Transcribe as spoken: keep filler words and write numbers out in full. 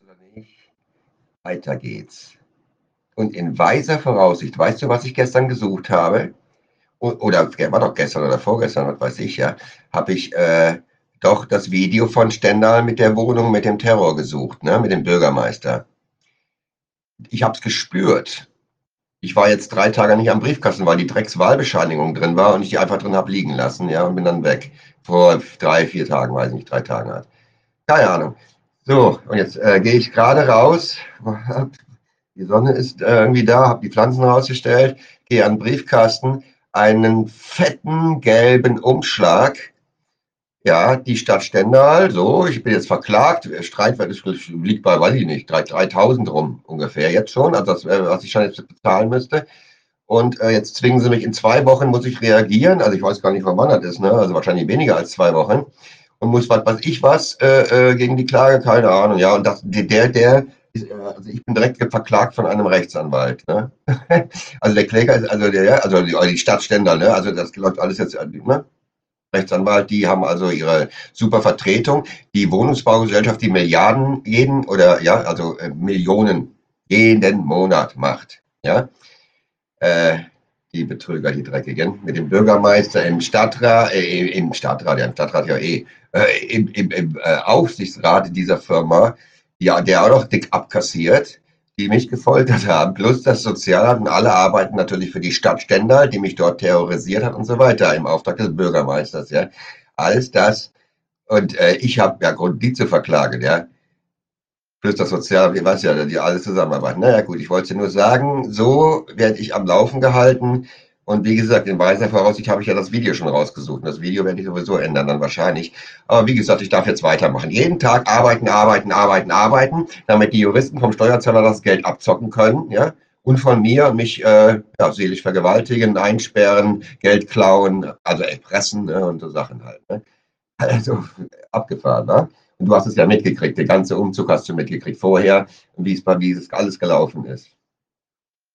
oder nicht? Weiter geht's. Und in weiser Voraussicht, weißt du, was ich gestern gesucht habe? O oder war doch gestern oder vorgestern, was weiß ich, ja, habe ich äh, doch das Video von Stendal mit der Wohnung mit dem Terror gesucht, ne, mit dem Bürgermeister. Ich habe es gespürt. Ich war jetzt drei Tage nicht am Briefkasten, weil die Dreckswahlbescheinigung drin war und ich die einfach drin habe liegen lassen, ja, und bin dann weg. Vor drei, vier Tagen, weiß ich nicht, drei Tagen halt. Keine Ahnung. So, und jetzt äh, gehe ich gerade raus. Die Sonne ist äh, irgendwie da, habe die Pflanzen rausgestellt, gehe an den Briefkasten, einen fetten gelben Umschlag. Ja, die Stadt Stendal, so, ich bin jetzt verklagt. Streitwert ist, liegt bei, weiß ich nicht, dreitausend rum ungefähr jetzt schon, also das, äh, was ich schon jetzt bezahlen müsste. Und äh, jetzt zwingen sie mich, in zwei Wochen muss ich reagieren. Also ich weiß gar nicht, wann das ist, ne? Also wahrscheinlich weniger als zwei Wochen. Und muss was weiß ich was äh, äh, gegen die Klage, keine Ahnung. Ja, und das, der, der, ist, äh, also ich bin direkt verklagt von einem Rechtsanwalt. Ne? Also der Kläger ist, also der, also die, die Stadt Stendal, ne? Also das läuft alles jetzt, ne? Rechtsanwalt, die haben also ihre super Vertretung. Die Wohnungsbaugesellschaft, die Milliarden jeden oder ja, also äh, Millionen jeden Monat macht. Ja, äh, die Betrüger, die Dreckigen, mit dem Bürgermeister im Stadtrat, äh, im Stadtrat, ja, im Stadtrat ja eh, äh, im, im, im äh, Aufsichtsrat dieser Firma, ja, der auch noch dick abkassiert, die mich gefoltert haben, plus das Sozialamt und alle arbeiten natürlich für die Stadt Stendal, die mich dort terrorisiert hat und so weiter, im Auftrag des Bürgermeisters, ja. Alles das. Und äh, ich habe ja Grund, die zu verklagen, ja. Plus das Sozialamt, ich weiß ja, die alle zusammenarbeiten. Naja, gut, ich wollte nur sagen, so werde ich am Laufen gehalten. Und wie gesagt, in weiser Voraussicht habe ich ja das Video schon rausgesucht. Und das Video werde ich sowieso ändern, dann wahrscheinlich. Aber wie gesagt, ich darf jetzt weitermachen. Jeden Tag arbeiten, arbeiten, arbeiten, arbeiten, damit die Juristen vom Steuerzahler das Geld abzocken können, ja. Und von mir mich äh, ja, seelisch vergewaltigen, einsperren, Geld klauen, also erpressen, ne, und so Sachen halt. Ne? Also abgefahren, ne? Und du hast es ja mitgekriegt, der ganze Umzug hast du mitgekriegt vorher, wie es, wie es alles gelaufen ist.